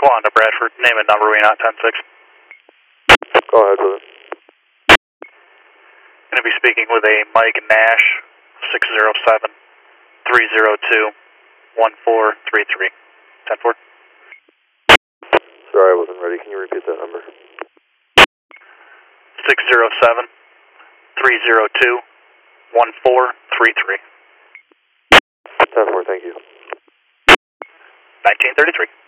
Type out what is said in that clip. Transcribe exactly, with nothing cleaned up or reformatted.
Swan to Bradford. Name and number, we not ten six. Go ahead with it. Going to be speaking with a Mike Nash, six zero seven, three zero two, one four three three. ten four. Sorry, I wasn't ready. Can you repeat that number? six zero seven, three zero two, one four three three. ten four, thank you. nineteen thirty-three.